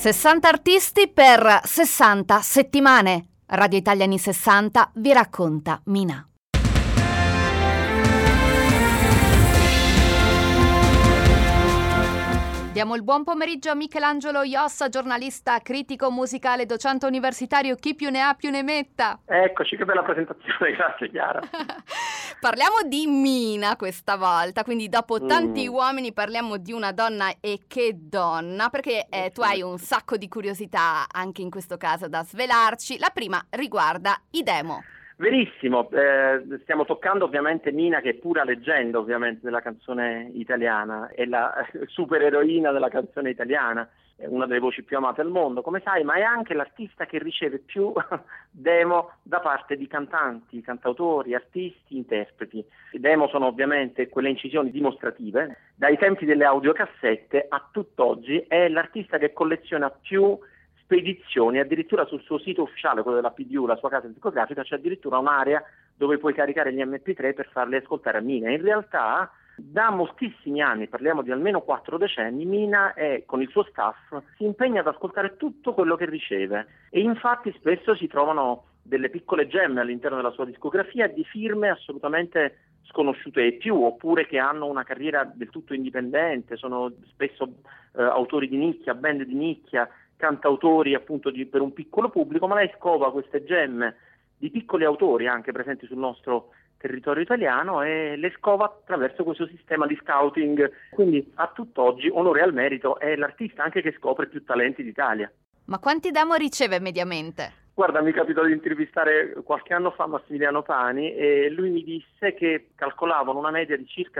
60 artisti per 60 settimane. Radio Italia anni 60 vi racconta Mina. Diamo il buon pomeriggio a Michelangelo Iossa, giornalista, critico musicale, docente universitario, chi più ne ha più ne metta. Eccoci, che bella presentazione, grazie Chiara. Parliamo di Mina questa volta, quindi dopo tanti uomini parliamo di una donna, e che donna, perché tu hai un sacco di curiosità anche in questo caso da svelarci. La prima riguarda i demo. Verissimo, stiamo toccando ovviamente Mina, che è pura leggenda ovviamente della canzone italiana, è la supereroina della canzone italiana, è una delle voci più amate al mondo, come sai, ma è anche l'artista che riceve più demo da parte di cantanti, cantautori, artisti, interpreti. I demo sono ovviamente quelle incisioni dimostrative, dai tempi delle audiocassette a tutt'oggi è l'artista che colleziona più spedizioni, addirittura sul suo sito ufficiale, quello della PDU, la sua casa discografica, c'è addirittura un'area dove puoi caricare gli MP3 per farli ascoltare a Mina. In realtà da moltissimi anni, parliamo di almeno 4 decenni, Mina con il suo staff si impegna ad ascoltare tutto quello che riceve, e infatti spesso si trovano delle piccole gemme all'interno della sua discografia di firme assolutamente sconosciute ai più, oppure che hanno una carriera del tutto indipendente, sono spesso autori di nicchia, band di nicchia, cantautori appunto per un piccolo pubblico, ma lei scova queste gemme di piccoli autori anche presenti sul nostro territorio italiano e le scova attraverso questo sistema di scouting. Quindi a tutt'oggi, onore al merito, è l'artista anche che scopre più talenti d'Italia. Ma quanti demo riceve mediamente? Guarda, mi capitò di intervistare qualche anno fa Massimiliano Pani e lui mi disse che calcolavano una media di circa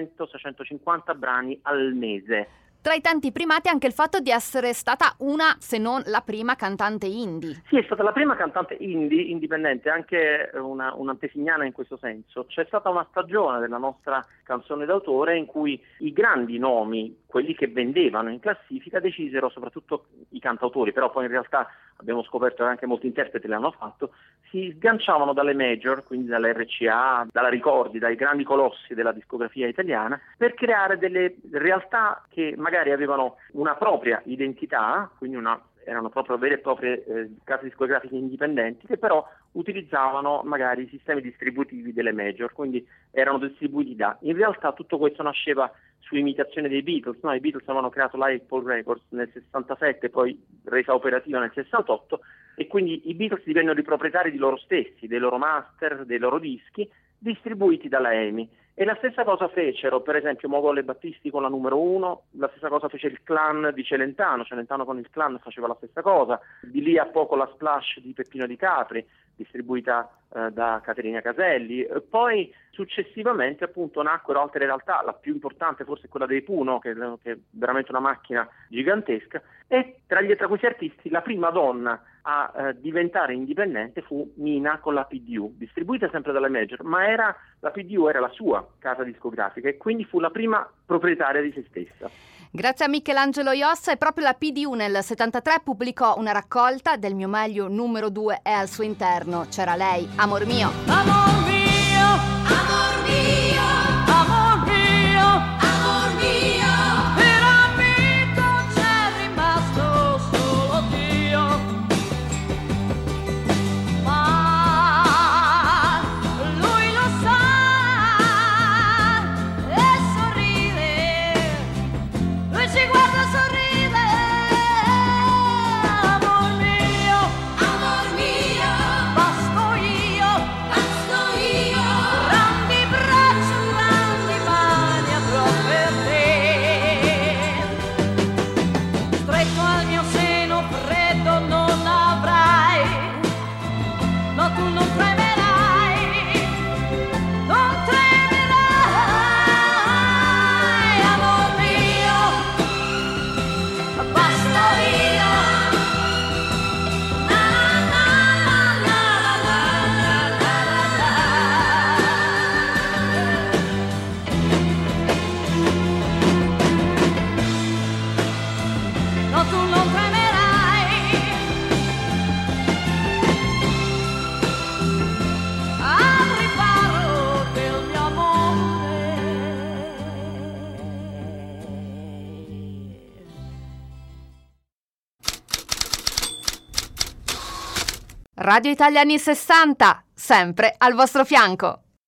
600-650 brani al mese. Tra i tanti primati anche il fatto di essere stata una, se non la prima cantante indie. Sì, è stata la prima cantante indie, indipendente, anche un'antesignana in questo senso. C'è stata una stagione della nostra canzone d'autore in cui i grandi nomi, quelli che vendevano in classifica, decisero, soprattutto i cantautori, però poi in realtà abbiamo scoperto che anche molti interpreti l'hanno fatto, si sganciavano dalle major, quindi dalla RCA, dalla Ricordi, dai grandi colossi della discografia italiana, per creare delle realtà che magari avevano una propria identità, quindi erano proprio vere e proprie case discografiche indipendenti, che però utilizzavano magari i sistemi distributivi delle major, quindi erano distribuiti in realtà tutto questo nasceva su imitazione dei Beatles, no? I Beatles avevano creato l'Apple Records nel 67, poi resa operativa nel 68, e quindi i Beatles divennero i proprietari di loro stessi, dei loro master, dei loro dischi, distribuiti dalla EMI. E la stessa cosa fecero, per esempio, Mogol e Battisti con la numero 1, la stessa cosa fece il Clan di Celentano con il Clan faceva la stessa cosa, di lì a poco la Splash di Peppino Di Capri, distribuita da Caterina Caselli. Poi successivamente appunto nacquero altre realtà, la più importante forse è quella dei Puno, che è veramente una macchina gigantesca, e tra questi artisti la prima donna a diventare indipendente fu Mina con la PDU, distribuita sempre dalle major, ma la PDU era la sua casa discografica e quindi fu la prima proprietaria di se stessa. Grazie a Michelangelo Iossa, e proprio la PDU nel 73 pubblicò una raccolta del mio meglio numero 2 e al suo interno c'era lei, Amor mio. Amor mio, amor mio, amor mio, amor mio, per amico c'è rimasto solo Dio, ma lui lo sa e sorride, lui ci guarda e sorride. Amor mio, amor mio, basto io, grandi braccia, grandi mani avrò per te, stretto al mio seno freddo non avrai, no tu non tremerai, non tremerai. Amor mio, basta io, na na na na na na na. No tu non tremerai, al riparo del mio amore. Radio Italia anni 60, sempre al vostro fianco.